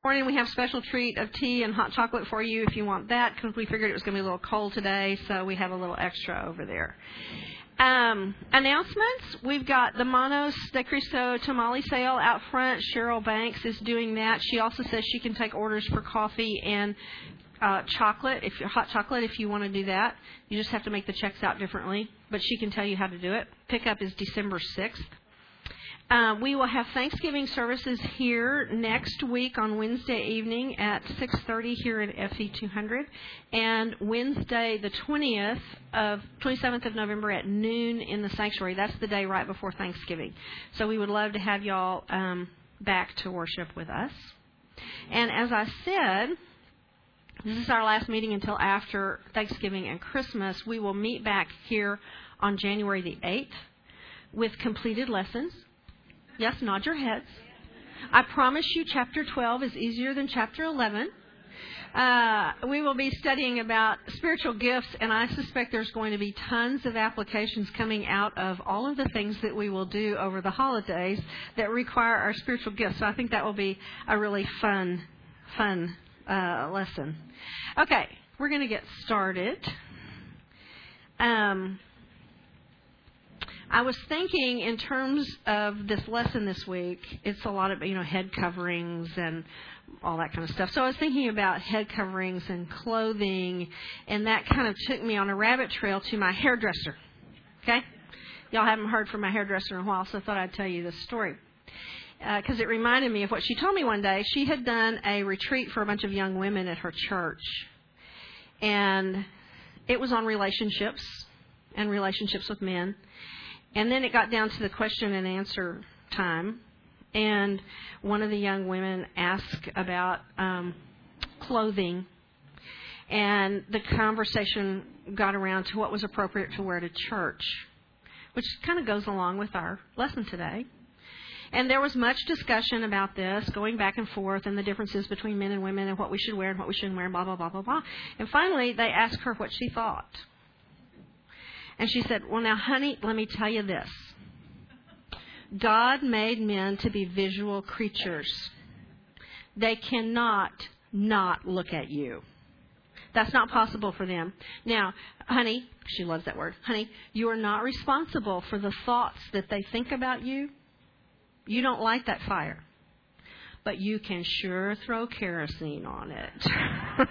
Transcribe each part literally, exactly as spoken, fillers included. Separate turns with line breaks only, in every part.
morning we have a special treat of tea and hot chocolate for you if you want that, because we figured it was going to be a little cold today, so we have a little extra over there. Um, announcements. We've got the Manos de Cristo tamale sale out front. Cheryl Banks is doing that. She also says she can take orders for coffee and uh, chocolate, if hot chocolate, if you want to do that. You just have to make the checks out differently, but she can tell you how to do it. Pickup is December sixth. Uh, we will have Thanksgiving services here next week on Wednesday evening at six thirty here at F E two hundred, and Wednesday the twentieth of twenty-seventh of November at noon in the sanctuary. That's the day right before Thanksgiving. So we would love to have y'all um, back to worship with us. And as I said, this is our last meeting until after Thanksgiving and Christmas. We will meet back here on January the eighth with completed lessons. Yes, nod your heads. I promise you chapter twelve is easier than chapter eleven. Uh, we will be studying about spiritual gifts, and I suspect there's going to be tons of applications coming out of all of the things that we will do over the holidays that require our spiritual gifts. So I think that will be a really fun, fun uh, lesson. Okay, we're going to get started. Um... I was thinking in terms of this lesson this week, it's a lot of, you know, head coverings and all that kind of stuff. So I was thinking about head coverings and clothing, and that kind of took me on a rabbit trail to my hairdresser. Okay? Y'all haven't heard from my hairdresser in a while, so I thought I'd tell you this story. Because uh, it reminded me of what she told me one day. She had done a retreat for a bunch of young women at her church. And it was on relationships and relationships with men. And then it got down to the question and answer time. And one of the young women asked about um, clothing. And the conversation got around to what was appropriate to wear to church, which kind of goes along with our lesson today. And there was much discussion about this, going back and forth, and the differences between men and women and what we should wear and what we shouldn't wear, and blah, blah, blah, blah, blah. And finally, they asked her what she thought. And she said, well, now, honey, let me tell you this. God made men to be visual creatures. They cannot not look at you. That's not possible for them. Now, honey, she loves that word, honey, you are not responsible for the thoughts that they think about you. You don't light that fire. But you can sure throw kerosene on it.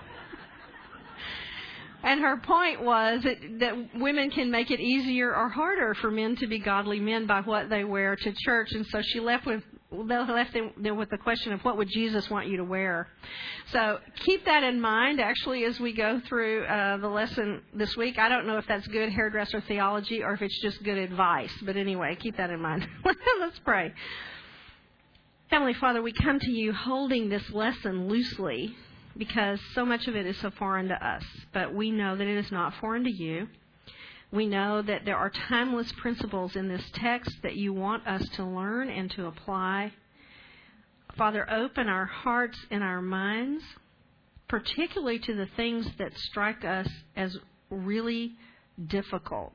And her point was that, that women can make it easier or harder for men to be godly men by what they wear to church. And so she left with left them with the question of what would Jesus want you to wear. So keep that in mind, actually, as we go through uh, the lesson this week. I don't know if that's good hairdresser theology or if it's just good advice. But anyway, keep that in mind. Let's pray. Heavenly Father, we come to you holding this lesson loosely, because so much of it is so foreign to us. But we know that it is not foreign to you. We know that there are timeless principles in this text that you want us to learn and to apply. Father, open our hearts and our minds, particularly to the things that strike us as really difficult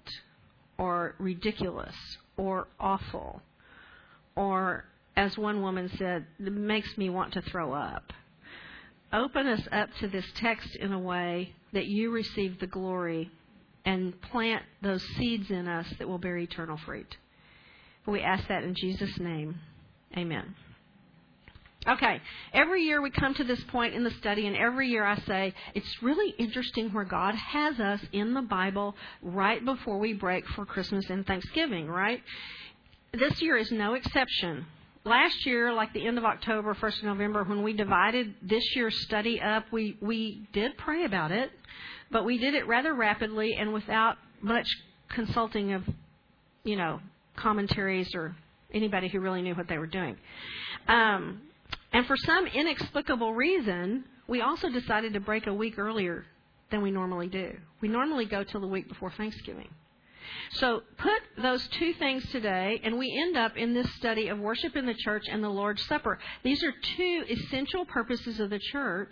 or ridiculous or awful, or, as one woman said, it makes me want to throw up. Open us up to this text in a way that you receive the glory and plant those seeds in us that will bear eternal fruit. We ask that in Jesus' name. Amen. Okay, every year we come to this point in the study, and every year I say, it's really interesting where God has us in the Bible right before we break for Christmas and Thanksgiving, right? This year is no exception. Last year, like the end of October, first of November, when we divided this year's study up, we, we did pray about it, but we did it rather rapidly and without much consulting of, you know, commentaries or anybody who really knew what they were doing. Um, and for some inexplicable reason, we also decided to break a week earlier than we normally do. We normally go till the week before Thanksgiving. So put those two things today, and we end up in this study of worship in the church and the Lord's Supper. These are two essential purposes of the church,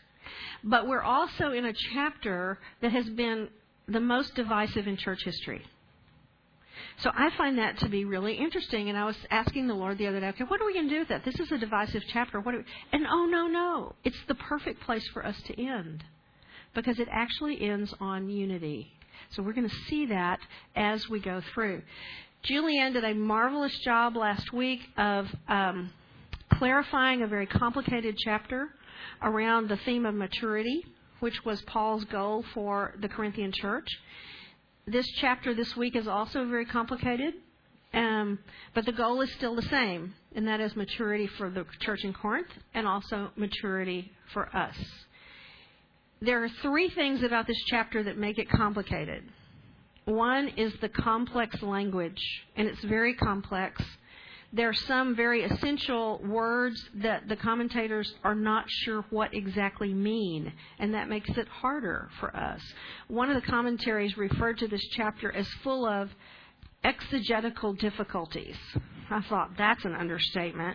but we're also in a chapter that has been the most divisive in church history. So I find that to be really interesting. And I was asking the Lord the other day, okay, what are we going to do with that? This is a divisive chapter. What? Are we... And oh, no, no. It's the perfect place for us to end, because it actually ends on unity. So we're going to see that as we go through. Julianne did a marvelous job last week of um, clarifying a very complicated chapter around the theme of maturity, which was Paul's goal for the Corinthian church. This chapter this week is also very complicated, um, but the goal is still the same, and that is maturity for the church in Corinth and also maturity for us. There are three things about this chapter that make it complicated. One is the complex language, and it's very complex. There are some very essential words that the commentators are not sure what exactly mean, and that makes it harder for us. One of the commentaries referred to this chapter as full of exegetical difficulties. I thought that's an understatement.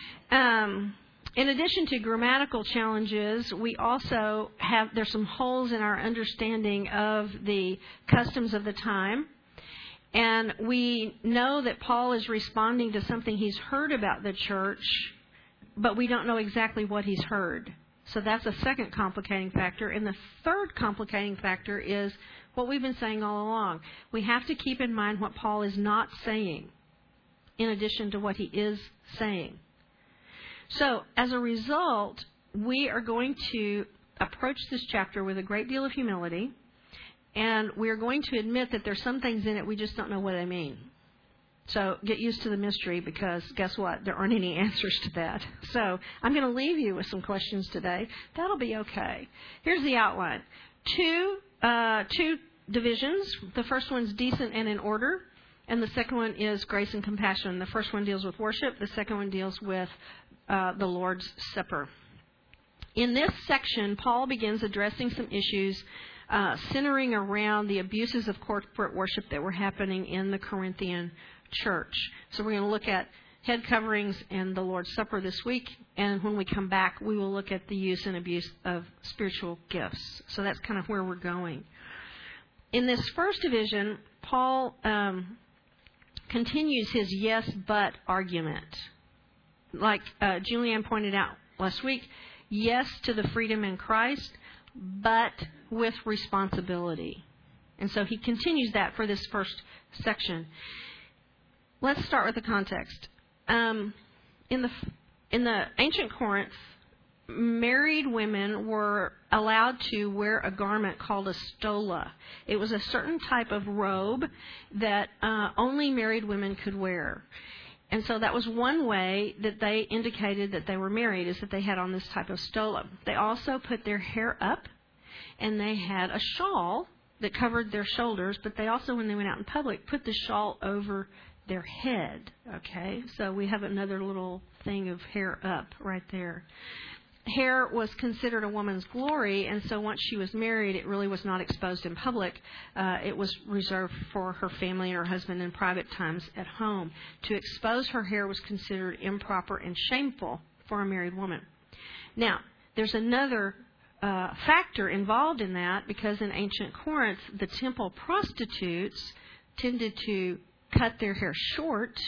Um, in addition to grammatical challenges, we also have, there's some holes in our understanding of the customs of the time. And we know that Paul is responding to something he's heard about the church, but we don't know exactly what he's heard. So that's a second complicating factor. And the third complicating factor is what we've been saying all along. We have to keep in mind what Paul is not saying, in addition to what he is saying. So as a result, we are going to approach this chapter with a great deal of humility. And we're going to admit that there's some things in it we just don't know what they mean. So get used to the mystery, because guess what? There aren't any answers to that. So I'm going to leave you with some questions today. That'll be okay. Here's the outline. Two, uh, two divisions. The first one's decent and in order. And the second one is grace and compassion. The first one deals with worship. The second one deals with uh, the Lord's Supper. In this section, Paul begins addressing some issues Uh, centering around the abuses of corporate worship that were happening in the Corinthian church. So we're going to look at head coverings and the Lord's Supper this week. And when we come back, we will look at the use and abuse of spiritual gifts. So that's kind of where we're going. In this first division, Paul um, continues his yes, but argument. Like uh, Julianne pointed out last week, yes to the freedom in Christ, but with responsibility. And so he continues that for this first section. Let's start with the context. Um, in the in the ancient Corinth, married women were allowed to wear a garment called a stola. It was a certain type of robe that uh, only married women could wear. And so that was one way that they indicated that they were married, is that they had on this type of stola. They also put their hair up, and they had a shawl that covered their shoulders, but they also, when they went out in public, put the shawl over their head. Okay, so we have another little thing of hair up right there. Hair was considered a woman's glory, and so once she was married, it really was not exposed in public. Uh, it was reserved for her family and her husband in private times at home. To expose her hair was considered improper and shameful for a married woman. Now, there's another uh, factor involved in that, because in ancient Corinth, the temple prostitutes tended to cut their hair short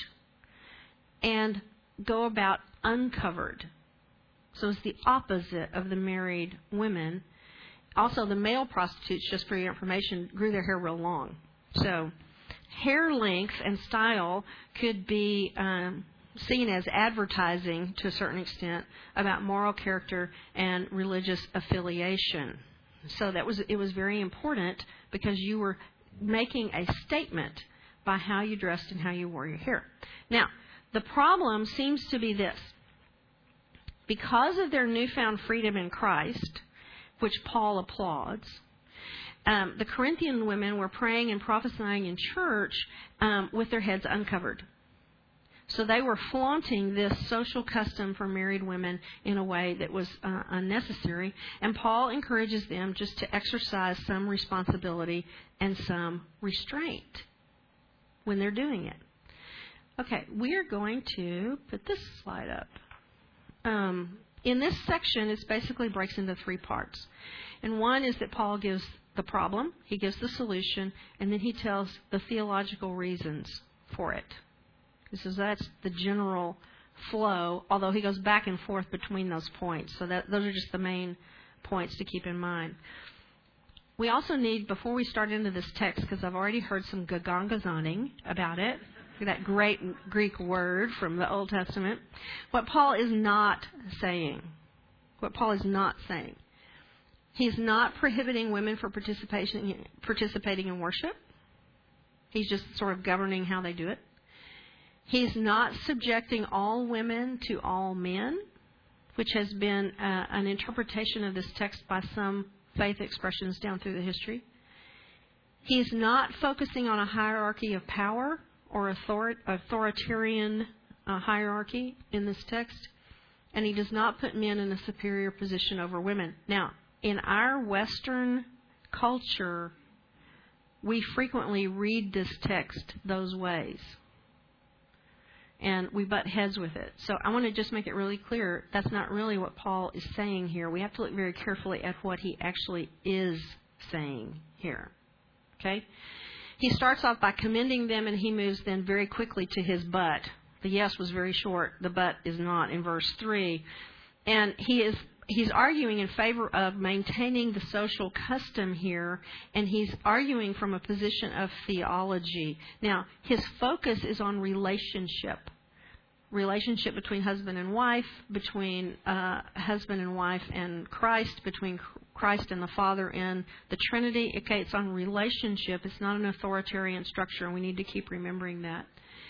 and go about uncovered. So it's the opposite of the married women. Also, the male prostitutes, just for your information, grew their hair real long. So hair length and style could be um, seen as advertising to a certain extent about moral character and religious affiliation. So that was it was very important, because you were making a statement by how you dressed and how you wore your hair. Now, the problem seems to be this. Because of their newfound freedom in Christ, which Paul applauds, um, the Corinthian women were praying and prophesying in church um, with their heads uncovered. So they were flaunting this social custom for married women in a way that was uh, unnecessary. And Paul encourages them just to exercise some responsibility and some restraint when they're doing it. Okay, we are going to put this slide up. Um, in this section, it basically breaks into three parts. And one is that Paul gives the problem, he gives the solution, and then he tells the theological reasons for it. He says that's the general flow, although he goes back and forth between those points. So that those are just the main points to keep in mind. We also need, before we start into this text, because I've already heard some gagangazoning about it, that great Greek word from the Old Testament, what Paul is not saying. What Paul is not saying. He's not prohibiting women from participating participating in worship. He's just sort of governing how they do it. He's not subjecting all women to all men, which has been uh, an interpretation of this text by some faith expressions down through the history. He's not focusing on a hierarchy of power or author- authoritarian uh, hierarchy in this text. And he does not put men in a superior position over women. Now, in our Western culture, we frequently read this text those ways. And we butt heads with it. So I want to just make it really clear, that's not really what Paul is saying here. We have to look very carefully at what he actually is saying here. Okay? He starts off by commending them, and he moves then very quickly to his but. The yes was very short. The but is not in verse three. And he is he's arguing in favor of maintaining the social custom here, and he's arguing from a position of theology. Now, his focus is on relationship. Relationship between husband and wife, between uh, husband and wife and Christ, between Christ and the Father and the Trinity. Okay, it's on relationship. It's not an authoritarian structure, and we need to keep remembering that.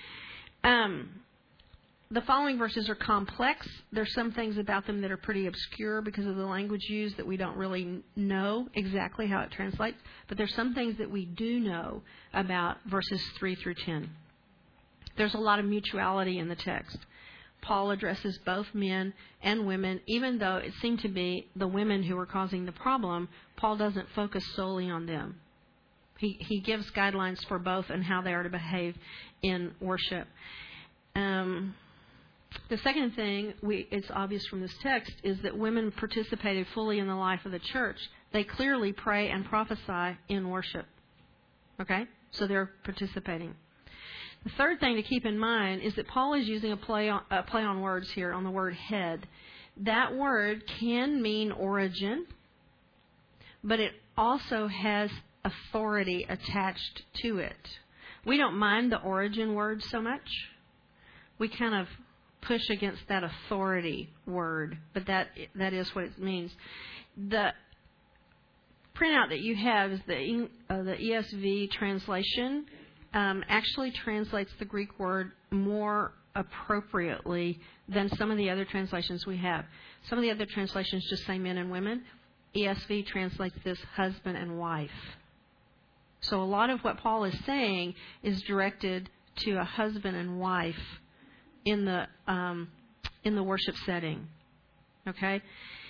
Um, the following verses are complex. There's some things about them that are pretty obscure because of the language used that we don't really know exactly how it translates. But there's some things that we do know about verses three through ten. There's a lot of mutuality in the text. Paul addresses both men and women, even though it seemed to be the women who were causing the problem. Paul doesn't focus solely on them. He he gives guidelines for both and how they are to behave in worship. Um, the second thing, we, it's obvious from this text, is that women participated fully in the life of the church. They clearly pray and prophesy in worship. Okay? So they're participating. The third thing to keep in mind is that Paul is using a play on, a play on words here on the word head. That word can mean origin, but it also has authority attached to it. We don't mind the origin word so much. We kind of push against that authority word, but that that is what it means. The printout that you have is the uh, the E S V translation. Um, actually translates the Greek word more appropriately than some of the other translations we have. Some of the other translations just say men and women. E S V translates this husband and wife. So a lot of what Paul is saying is directed to a husband and wife in the um, in the worship setting. Okay?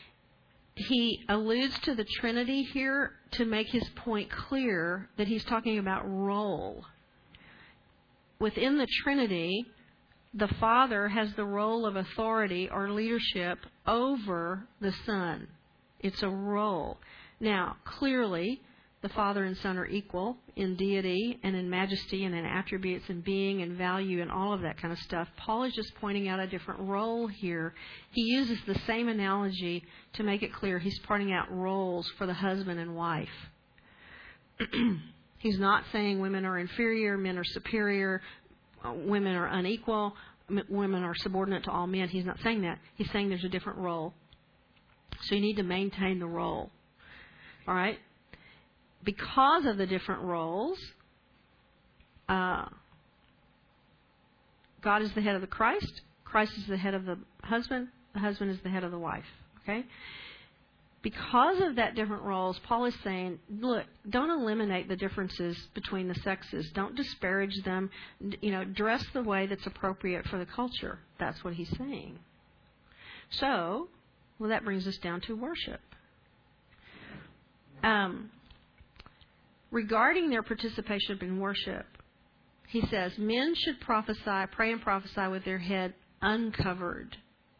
He alludes to the Trinity here to make his point clear that he's talking about role. Within the Trinity, the Father has the role of authority or leadership over the Son. It's a role. Now, clearly, the Father and Son are equal in deity and in majesty and in attributes and being and value and all of that kind of stuff. Paul is just pointing out a different role here. He uses the same analogy to make it clear he's pointing out roles for the husband and wife. He's not saying women are inferior, men are superior, women are unequal, women are subordinate to all men. He's not saying that. He's saying there's a different role. So you need to maintain the role. All right? Because of the different roles, uh, God is the head of the Christ. Christ is the head of the husband. The husband is the head of the wife. Okay? Because of that different roles, Paul is saying, look, don't eliminate the differences between the sexes. Don't disparage them. You know, dress the way that's appropriate for the culture. That's what he's saying. So, well, that brings us down to worship. Um, regarding their participation in worship, he says, men should prophesy, pray and prophesy with their head uncovered.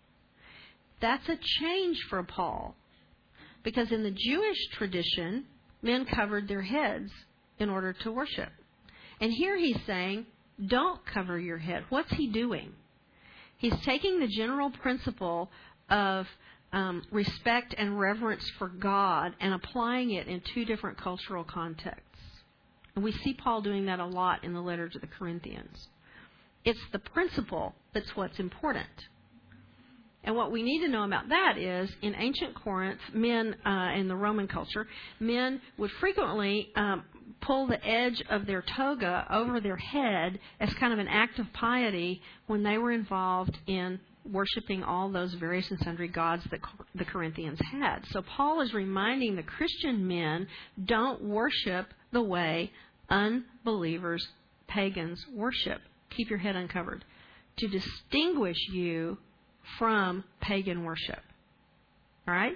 That's a change for Paul. Because in the Jewish tradition, men covered their heads in order to worship. And here he's saying, don't cover your head. What's he doing? He's taking the general principle of um, respect and reverence for God and applying it in two different cultural contexts. And we see Paul doing that a lot in the letter to the Corinthians. It's the principle that's what's important. And what we need to know about that is, in ancient Corinth, men, uh, in the Roman culture, men would frequently um, pull the edge of their toga over their head as kind of an act of piety when they were involved in worshiping all those various and sundry gods that the Corinthians had. So Paul is reminding the Christian men, don't worship the way unbelievers, pagans, worship. Keep your head uncovered. To distinguish you from pagan worship. All right?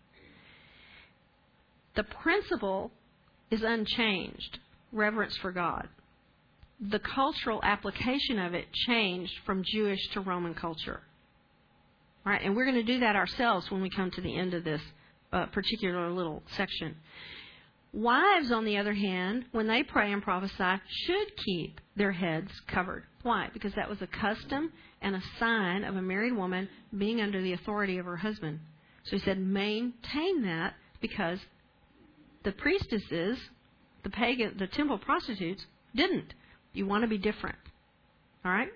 The principle is unchanged. Reverence for God. The cultural application of it changed from Jewish to Roman culture. All right? And we're going to do that ourselves when we come to the end of this uh, particular little section. Wives, on the other hand, when they pray and prophesy, should keep their heads covered. Why? Because that was a custom and a sign of a married woman being under the authority of her husband. So he said, maintain that, because the priestesses, the pagan, the temple prostitutes, didn't. You want to be different. All right?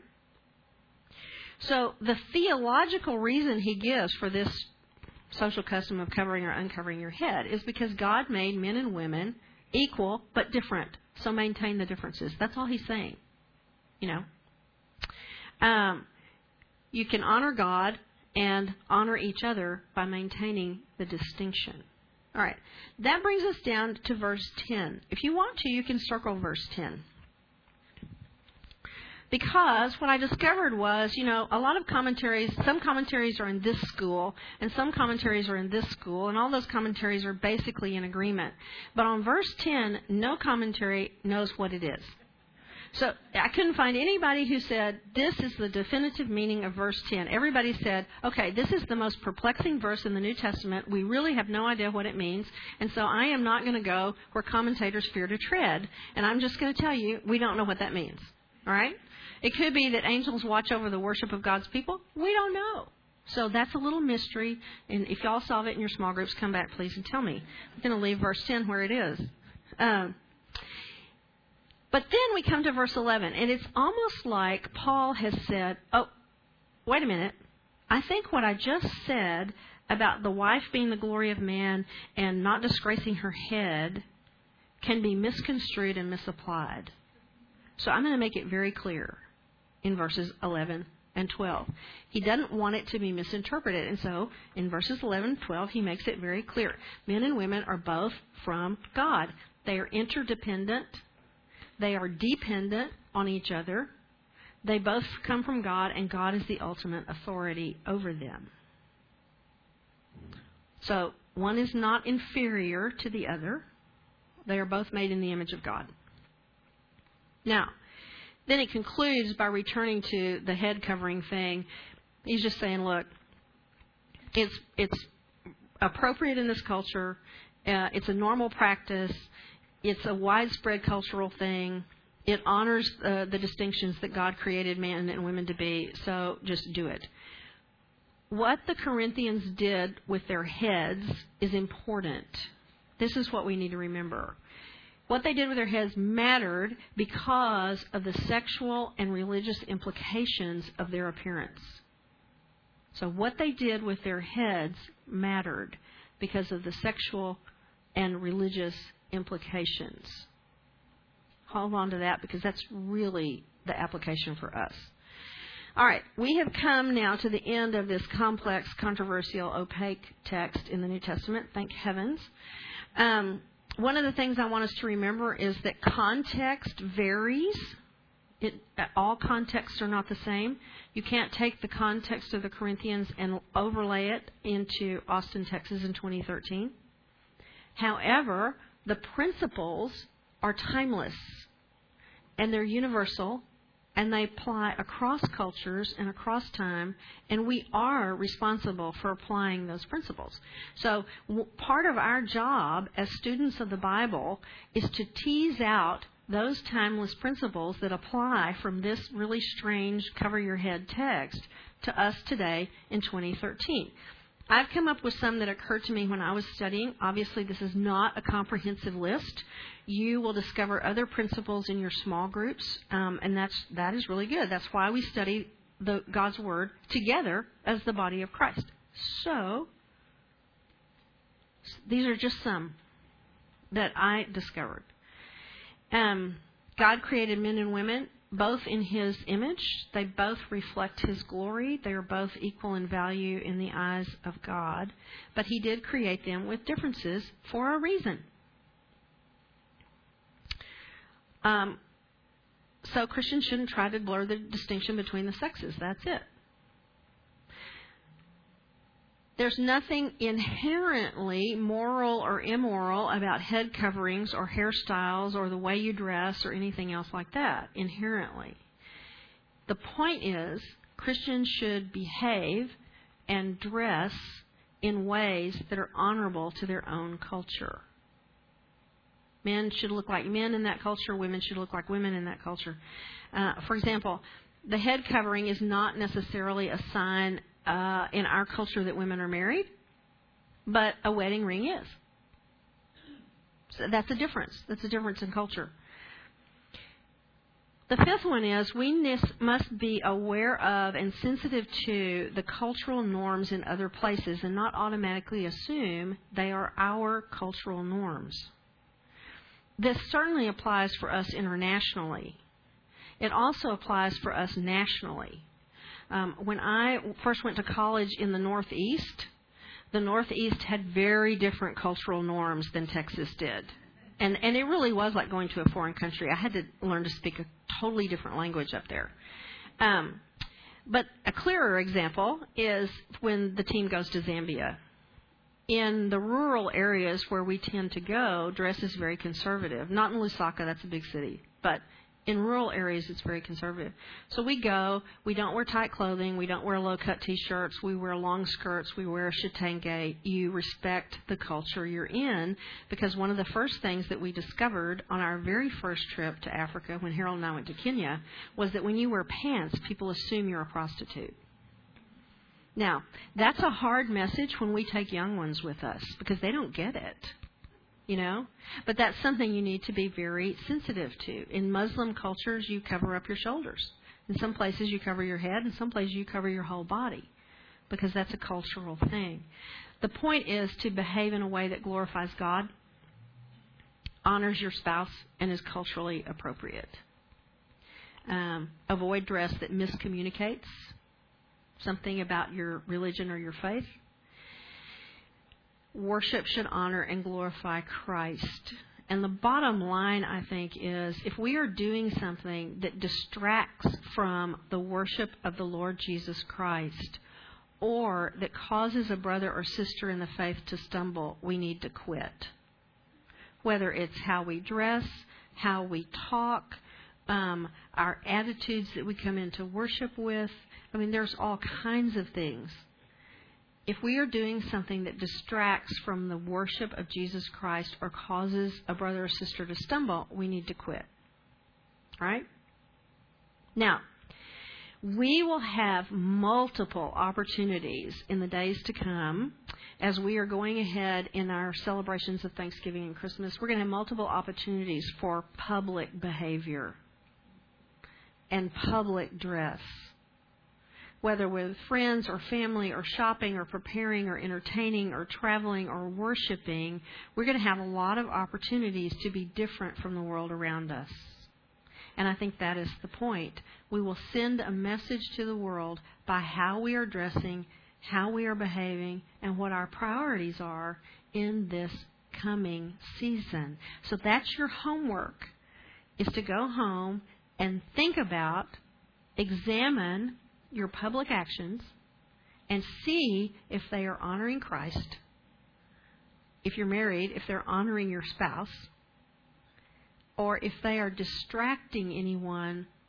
So the theological reason he gives for this social custom of covering or uncovering your head is because God made men and women equal but different. So maintain the differences. That's all he's saying. You know. Um, you can honor God and honor each other by maintaining the distinction. All right. That brings us down to verse ten. If you want to, you can circle verse ten. Because what I discovered was, you know, a lot of commentaries, some commentaries are in this school, and some commentaries are in this school, and all those commentaries are basically in agreement. But on verse ten, no commentary knows what it is. So I couldn't find anybody who said, this is the definitive meaning of verse ten. Everybody said, okay, this is the most perplexing verse in the New Testament. We really have no idea what it means. And so I am not going to go where commentators fear to tread. And I'm just going to tell you, we don't know what that means. All right? It could be that angels watch over the worship of God's people. We don't know. So that's a little mystery. And if y'all solve it in your small groups, come back, please, and tell me. I'm going to leave verse ten where it is. Um, but then we come to verse eleven. And it's almost like Paul has said, oh, wait a minute. I think what I just said about the wife being the glory of man and not disgracing her head can be misconstrued and misapplied. So I'm going to make it very clear in verses eleven and twelve. He doesn't want it to be misinterpreted. And so in verses eleven and twelve, he makes it very clear. Men and women are both from God. They are interdependent. They are dependent on each other. They both come from God, and God is the ultimate authority over them. So one is not inferior to the other. They are both made in the image of God. Now, then it concludes by returning to the head covering thing. He's just saying, look, it's it's appropriate in this culture. Uh, it's a normal practice. It's a widespread cultural thing. It honors uh, the distinctions that God created men and women to be. So just do it. What the Corinthians did with their heads is important. This is what we need to remember. What they did with their heads mattered because of the sexual and religious implications of their appearance. So what they did with their heads mattered because of the sexual and religious implications. Hold on to that, because that's really the application for us. All right, we have come now to the end of this complex, controversial, opaque text in the New Testament. Thank heavens. Um, One of the things I want us to remember is that context varies. It, all contexts are not the same. You can't take the context of the Corinthians and overlay it into Austin, Texas in twenty thirteen. However, the principles are timeless, and they're universal, and they apply across cultures and across time, and we are responsible for applying those principles. So w- part of our job as students of the Bible is to tease out those timeless principles that apply from this really strange cover-your-head text to us today in twenty thirteen. I've come up with some that occurred to me when I was studying. Obviously, this is not a comprehensive list. You will discover other principles in your small groups, um, and that's that is really good. That's why we study the God's Word together as the body of Christ. So, these are just some that I discovered. Um, God created men and women both in His image. They both reflect His glory. They are both equal in value in the eyes of God. But He did create them with differences for a reason. Um, so Christians shouldn't try to blur the distinction between the sexes. That's it. There's nothing inherently moral or immoral about head coverings or hairstyles or the way you dress or anything else like that, inherently. The point is, Christians should behave and dress in ways that are honorable to their own culture. Men should look like men in that culture. Women should look like women in that culture. Uh, for example, the head covering is not necessarily a sign Uh, in our culture that women are married, but a wedding ring is. So that's a difference. That's a difference in culture. The fifth one is we must be aware of and sensitive to the cultural norms in other places and not automatically assume they are our cultural norms. This certainly applies for us internationally. It also applies for us nationally. Um, when I first went to college in the Northeast, the Northeast had very different cultural norms than Texas did. And, and it really was like going to a foreign country. I had to learn to speak a totally different language up there. Um, but a clearer example is when the team goes to Zambia. In the rural areas where we tend to go, dress is very conservative. Not in Lusaka, that's a big city, but in rural areas, it's very conservative. So we go, we don't wear tight clothing, we don't wear low-cut T-shirts, we wear long skirts, we wear a shitenge. You respect the culture you're in, because one of the first things that we discovered on our very first trip to Africa, when Harold and I went to Kenya, was that when you wear pants, people assume you're a prostitute. Now, that's a hard message when we take young ones with us, because they don't get it. You know, but that's something you need to be very sensitive to. In Muslim cultures, you cover up your shoulders. In some places, you cover your head. In some places, you cover your whole body, because that's a cultural thing. The point is to behave in a way that glorifies God, honors your spouse, and is culturally appropriate. Um, avoid dress that miscommunicates something about your religion or your faith. Worship should honor and glorify Christ. And the bottom line, I think, is if we are doing something that distracts from the worship of the Lord Jesus Christ, or that causes a brother or sister in the faith to stumble, we need to quit. Whether it's how we dress, how we talk, um, our attitudes that we come into worship with. I mean, there's all kinds of things. If we are doing something that distracts from the worship of Jesus Christ or causes a brother or sister to stumble, we need to quit. All right? Now, we will have multiple opportunities in the days to come as we are going ahead in our celebrations of Thanksgiving and Christmas. We're going to have multiple opportunities for public behavior and public dress. Whether with friends or family or shopping or preparing or entertaining or traveling or worshiping, we're going to have a lot of opportunities to be different from the world around us. And I think that is the point. We will send a message to the world by how we are dressing, how we are behaving, and what our priorities are in this coming season. So that's your homework, is to go home and think about, examine your public actions and see if they are honoring Christ. If you're married, if they're honoring your spouse, or if they are distracting anyone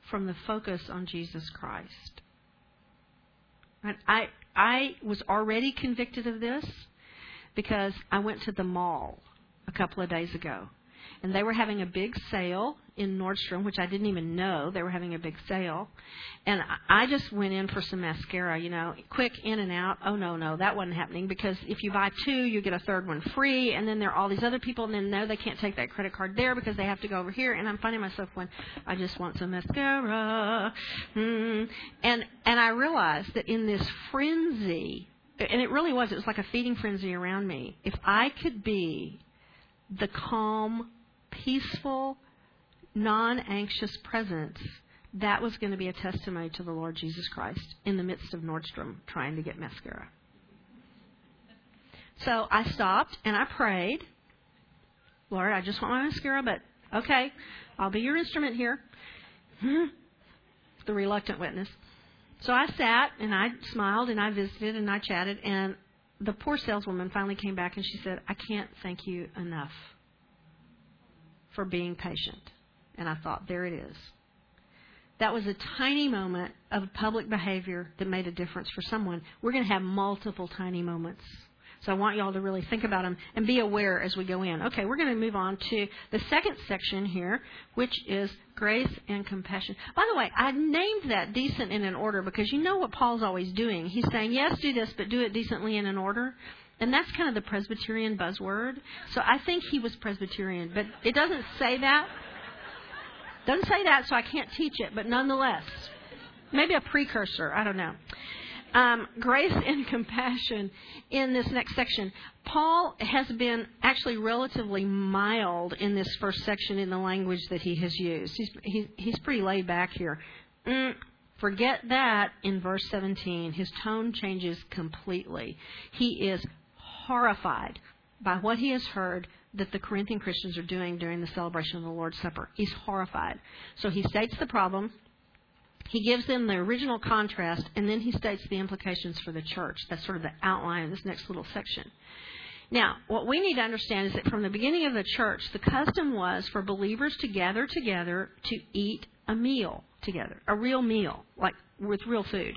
from the focus on Jesus Christ. And I I was already convicted of this because I went to the mall a couple of days ago. And they were having a big sale in Nordstrom, which I didn't even know they were having a big sale. And I just went in for some mascara, you know, quick in and out. Oh, no, no, that wasn't happening because if you buy two, you get a third one free. And then there are all these other people, and then no, they can't take that credit card there because they have to go over here. And I'm finding myself going, I just want some mascara. Mm. And, and I realized that in this frenzy, and it really was, it was like a feeding frenzy around me. If I could be the calm, peaceful, non-anxious presence, that was going to be a testimony to the Lord Jesus Christ in the midst of Nordstrom trying to get mascara. So I stopped and I prayed, Lord, I just want my mascara, but okay, I'll be your instrument here. The reluctant witness. So I sat and I smiled and I visited and I chatted, and the poor saleswoman finally came back and she said, I can't thank you enough for being patient. And I thought, there it is. That was a tiny moment of public behavior that made a difference for someone. We're going to have multiple tiny moments. So I want you all to really think about them and be aware as we go in. Okay, we're going to move on to the second section here, which is grace and compassion. By the way, I named that decent in an order because you know what Paul's always doing. He's saying, yes, do this, but do it decently in an order. And that's kind of the Presbyterian buzzword. So I think he was Presbyterian, but it doesn't say that. Doesn't say that, so I can't teach it, but nonetheless, maybe a precursor, I don't know. Um, grace and compassion in this next section. Paul has been actually relatively mild in this first section in the language that he has used. He's, he, he's pretty laid back here. Mm, forget that in verse seventeen. His tone changes completely. He is horrified by what he has heard that the Corinthian Christians are doing during the celebration of the Lord's Supper. He's horrified. So he states the problem. He gives them the original contrast, and then he states the implications for the church. That's sort of the outline of this next little section. Now, what we need to understand is that from the beginning of the church, the custom was for believers to gather together to eat a meal together, a real meal, like with real food.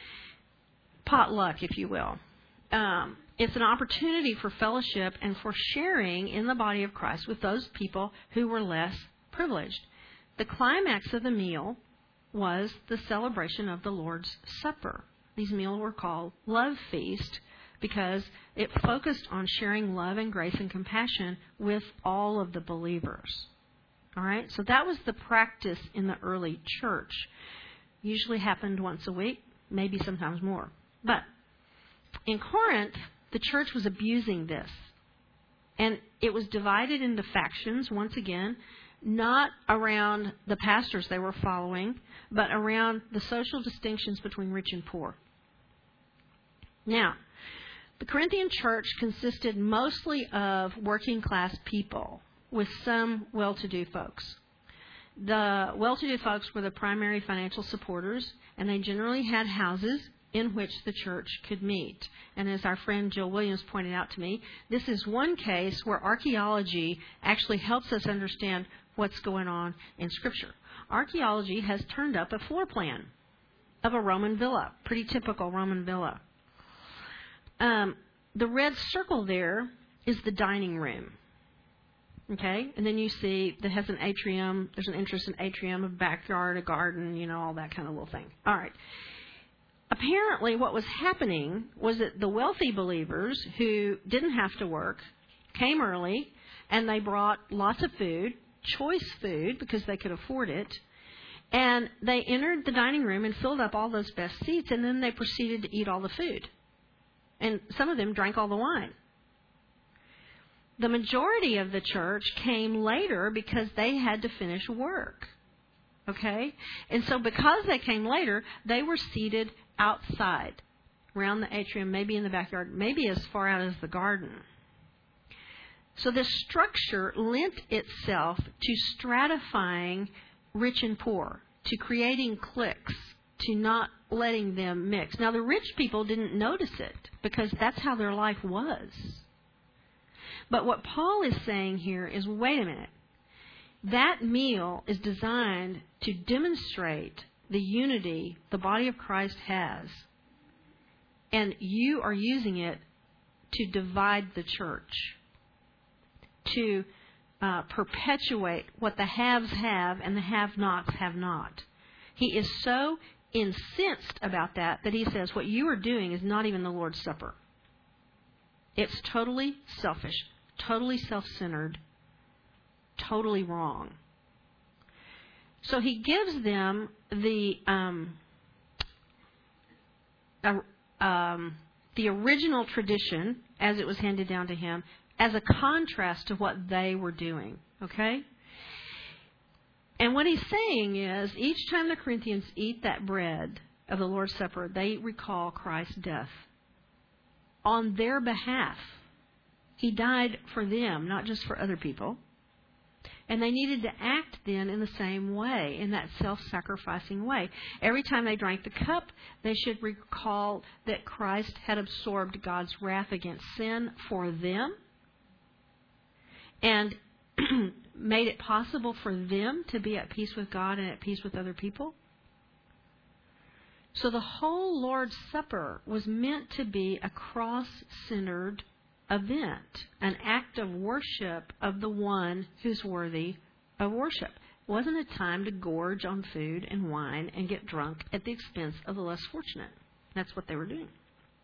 Potluck, if you will. Um, it's an opportunity for fellowship and for sharing in the body of Christ with those people who were less privileged. The climax of the meal was the celebration of the Lord's Supper. These meals were called love feast because it focused on sharing love and grace and compassion with all of the believers. All right? So that was the practice in the early church. Usually happened once a week, maybe sometimes more. But in Corinth, the church was abusing this. And it was divided into factions, once again, not around the pastors they were following, but around the social distinctions between rich and poor. Now, the Corinthian church consisted mostly of working class people with some well-to-do folks. The well-to-do folks were the primary financial supporters, and they generally had houses in which the church could meet. And as our friend Jill Williams pointed out to me, this is one case where archaeology actually helps us understand what's going on in Scripture. Archaeology has turned up a floor plan of a Roman villa, pretty typical Roman villa. Um, the red circle there is the dining room. Okay? And then you see that has an atrium. There's an entrance, an atrium, a backyard, a garden, you know, all that kind of little thing. All right. Apparently what was happening was that the wealthy believers who didn't have to work came early, and they brought lots of food, choice food, because they could afford it, and they entered the dining room and filled up all those best seats, and then they proceeded to eat all the food. And some of them drank all the wine. The majority of the church came later because they had to finish work. Okay? And so because they came later, they were seated outside, around the atrium, maybe in the backyard, maybe as far out as the garden. So this structure lent itself to stratifying rich and poor, to creating cliques, to not letting them mix. Now, the rich people didn't notice it because that's how their life was. But what Paul is saying here is, wait a minute. That meal is designed to demonstrate the unity the body of Christ has. And you are using it to divide the church, to uh, perpetuate what the haves have and the have-nots have not. He is so incensed about that that he says what you are doing is not even the Lord's Supper. It's totally selfish, totally self-centered, totally wrong. So he gives them the um, uh, um, the original tradition as it was handed down to him as a contrast to what they were doing. Okay? And what he's saying is each time the Corinthians eat that bread of the Lord's Supper, they recall Christ's death on their behalf. He died for them, not just for other people. And they needed to act then in the same way, in that self-sacrificing way. Every time they drank the cup, they should recall that Christ had absorbed God's wrath against sin for them and made it possible for them to be at peace with God and at peace with other people. So the whole Lord's Supper was meant to be a cross-centered event, an act of worship of the one who's worthy of worship. It wasn't a time to gorge on food and wine and get drunk at the expense of the less fortunate. That's what they were doing.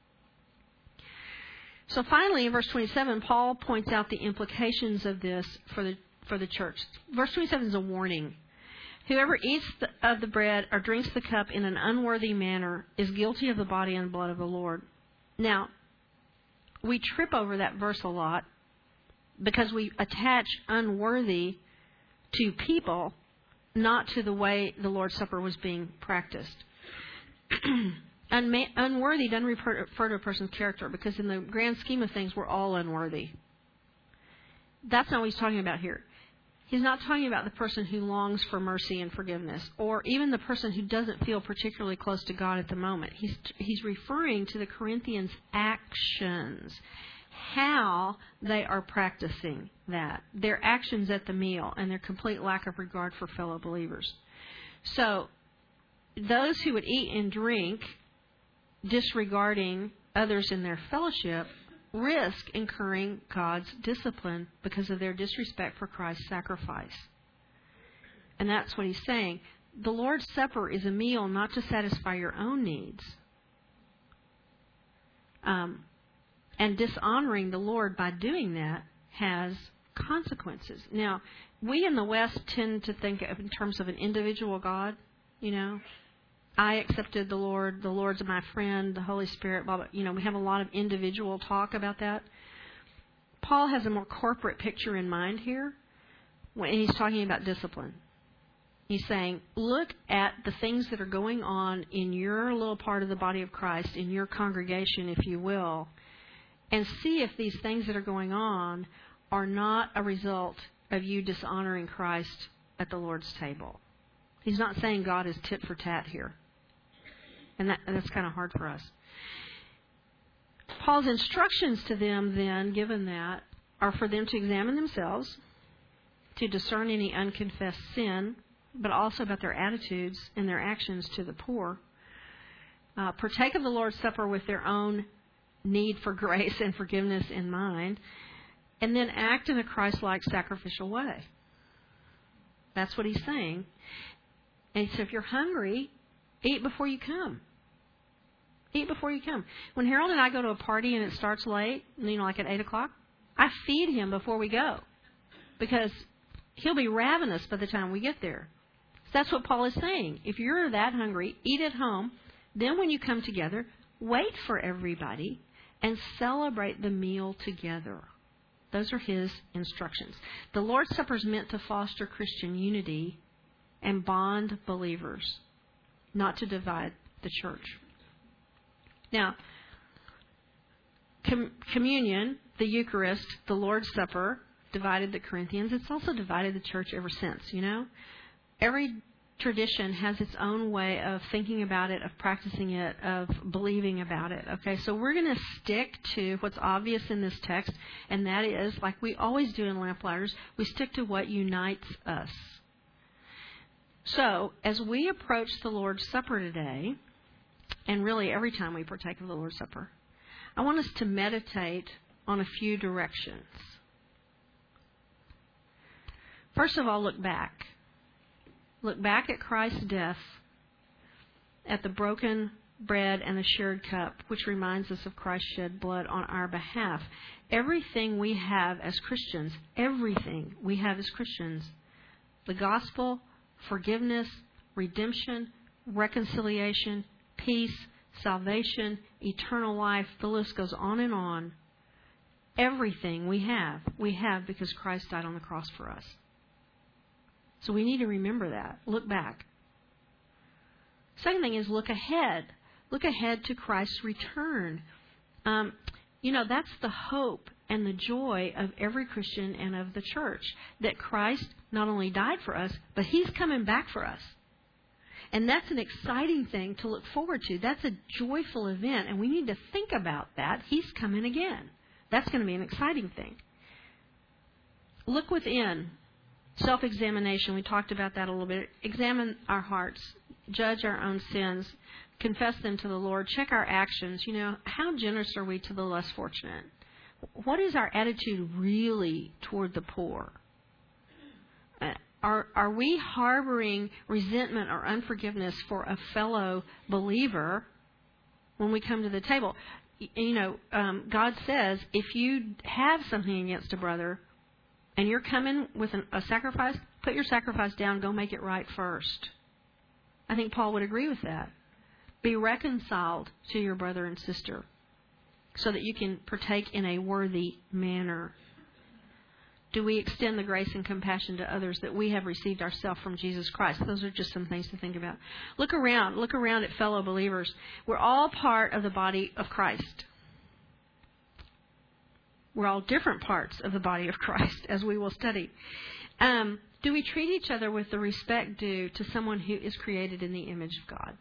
So finally, in verse twenty-seven, Paul points out the implications of this for the for the church. Verse twenty-seven is a warning. Whoever eats the, of the bread or drinks the cup in an unworthy manner is guilty of the body and blood of the Lord. Now, we trip over that verse a lot because we attach unworthy to people, not to the way the Lord's Supper was being practiced. Unma- unworthy doesn't refer to a person's character because in the grand scheme of things, we're all unworthy. That's not what he's talking about here. He's not talking about the person who longs for mercy and forgiveness, or even the person who doesn't feel particularly close to God at the moment. He's he's referring to the Corinthians' actions, how they are practicing that, their actions at the meal, and their complete lack of regard for fellow believers. So, those who would eat and drink, disregarding others in their fellowship, risk incurring God's discipline because of their disrespect for Christ's sacrifice. And that's what he's saying. The Lord's Supper is a meal not to satisfy your own needs. Um, and dishonoring the Lord by doing that has consequences. Now, we in the West tend to think of in terms of an individual God, you know. I accepted the Lord, the Lord's my friend, the Holy Spirit, blah, blah. You know, we have a lot of individual talk about that. Paul has a more corporate picture in mind here when he's talking about discipline. He's saying, look at the things that are going on in your little part of the body of Christ, in your congregation, if you will, and see if these things that are going on are not a result of you dishonoring Christ at the Lord's table. He's not saying God is tit for tat here. And, that, and that's kind of hard for us. Paul's instructions to them then, given that, are for them to examine themselves, to discern any unconfessed sin, but also about their attitudes and their actions to the poor. Uh, partake of the Lord's Supper with their own need for grace and forgiveness in mind, and then act in a Christ-like sacrificial way. That's what he's saying. And so if you're hungry, eat before you come. Eat before you come. When Harold and I go to a party and it starts late, you know, like at eight o'clock, I feed him before we go because he'll be ravenous by the time we get there. So that's what Paul is saying. If you're that hungry, eat at home. Then when you come together, wait for everybody and celebrate the meal together. Those are his instructions. The Lord's Supper is meant to foster Christian unity and bond believers, not to divide the church. Now, com- communion, the Eucharist, the Lord's Supper, divided the Corinthians. It's also divided the church ever since, you know. Every tradition has its own way of thinking about it, of practicing it, of believing about it. Okay, so we're going to stick to what's obvious in this text, and that is, like we always do in Lamplighters, we stick to what unites us. So, as we approach the Lord's Supper today, and really every time we partake of the Lord's Supper, I want us to meditate on a few directions. First of all, look back. Look back at Christ's death, at the broken bread and the shared cup, which reminds us of Christ's shed blood on our behalf. Everything we have as Christians, everything we have as Christians, the gospel, forgiveness, redemption, reconciliation, peace, salvation, eternal life, the list goes on and on. Everything we have, we have because Christ died on the cross for us. So we need to remember that. Look back. Second thing is look ahead. Look ahead to Christ's return. Um, you know, that's the hope and the joy of every Christian and of the church, that Christ not only died for us, but He's coming back for us. And that's an exciting thing to look forward to. That's a joyful event, and we need to think about that. He's coming again. That's going to be an exciting thing. Look within. Self-examination, we talked about that a little bit. Examine our hearts, judge our own sins, confess them to the Lord, check our actions. You know, how generous are we to the less fortunate? What is our attitude really toward the poor? Uh, are, are we harboring resentment or unforgiveness for a fellow believer when we come to the table? You know, um, God says if you have something against a brother, and you're coming with an, a sacrifice, put your sacrifice down, go make it right first. I think Paul would agree with that. Be reconciled to your brother and sister so that you can partake in a worthy manner. Do we extend the grace and compassion to others that we have received ourselves from Jesus Christ? Those are just some things to think about. Look around. Look around at fellow believers. We're all part of the body of Christ. We're all different parts of the body of Christ, as we will study. Um, do we treat each other with the respect due to someone who is created in the image of God?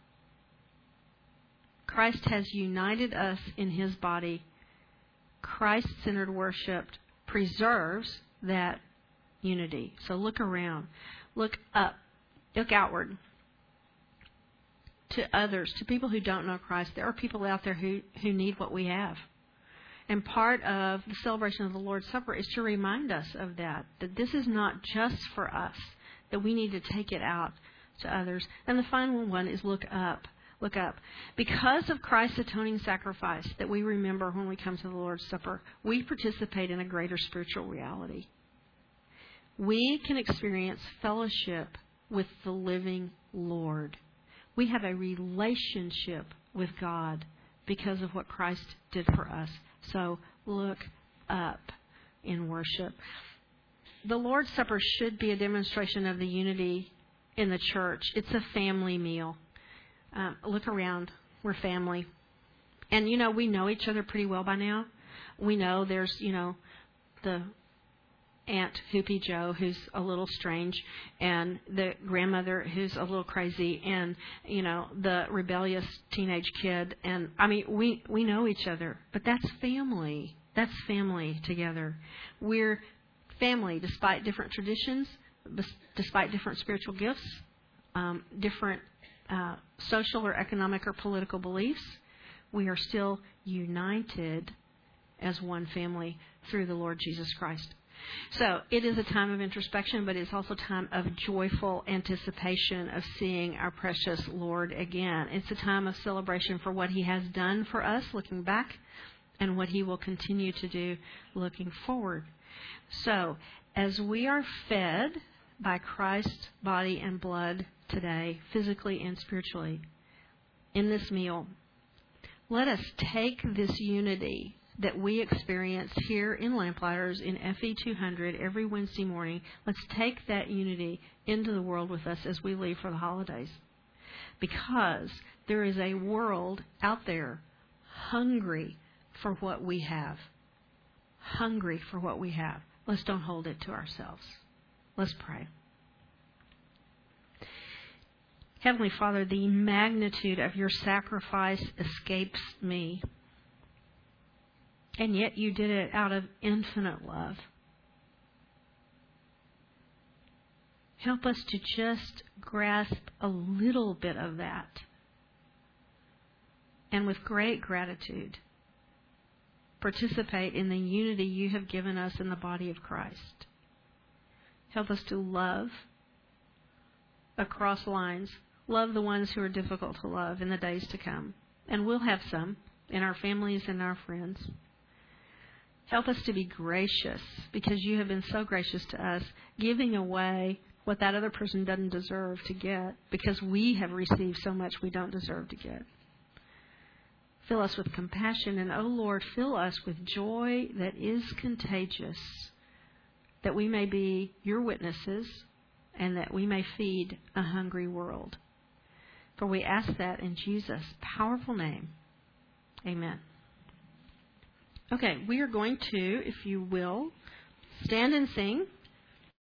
Christ has united us in His body. Christ-centered worship preserves that unity. So look around. Look up. Look outward. To others, to people who don't know Christ. There are people out there who, who need what we have. And part of the celebration of the Lord's Supper is to remind us of that, that this is not just for us, that we need to take it out to others. And the final one is look up. Look up. Because of Christ's atoning sacrifice that we remember when we come to the Lord's Supper, we participate in a greater spiritual reality. We can experience fellowship with the living Lord. We have a relationship with God because of what Christ did for us. So look up in worship. The Lord's Supper should be a demonstration of the unity in the church. It's a family meal. Um, look around. We're family. And, you know, we know each other pretty well by now. We know there's, you know, the Aunt Hoopy Joe who's a little strange, and the grandmother who's a little crazy, and, you know, the rebellious teenage kid. And, I mean, we, we know each other. But that's family. That's family together. We're family despite different traditions, despite different spiritual gifts, um, different uh, social or economic or political beliefs. We are still united as one family through the Lord Jesus Christ. So it is a time of introspection, but it's also a time of joyful anticipation of seeing our precious Lord again. It's a time of celebration for what He has done for us, looking back, and what He will continue to do looking forward. So as we are fed by Christ's body and blood today, physically and spiritually, in this meal, let us take this unity that we experience here in Lamplighters in F E two hundred every Wednesday morning. Let's take that unity into the world with us as we leave for the holidays. Because there is a world out there hungry for what we have. Hungry for what we have. Let's don't hold it to ourselves. Let's pray. Heavenly Father, the magnitude of your sacrifice escapes me. And yet you did it out of infinite love. Help us to just grasp a little bit of that. And with great gratitude, participate in the unity you have given us in the body of Christ. Help us to love across lines. Love the ones who are difficult to love in the days to come. And we'll have some in our families and our friends. Help us to be gracious, because you have been so gracious to us, giving away what that other person doesn't deserve to get, because we have received so much we don't deserve to get. Fill us with compassion, and, oh Lord, fill us with joy that is contagious, that we may be your witnesses and that we may feed a hungry world. For we ask that in Jesus' powerful name. Amen. Okay, we are going to, if you will, stand and sing.